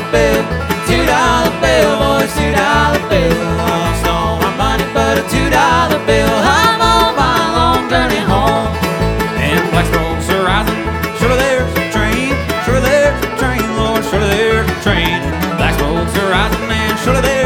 bill, $2 bill, boys, $2 bill. Lost all my money but a $2 bill. I'm on my long journey home. And Blacksburg's horizon, surely there's a train, surely there's a train, Lord, surely there's a train. Blacksburg's horizon, man, surely there's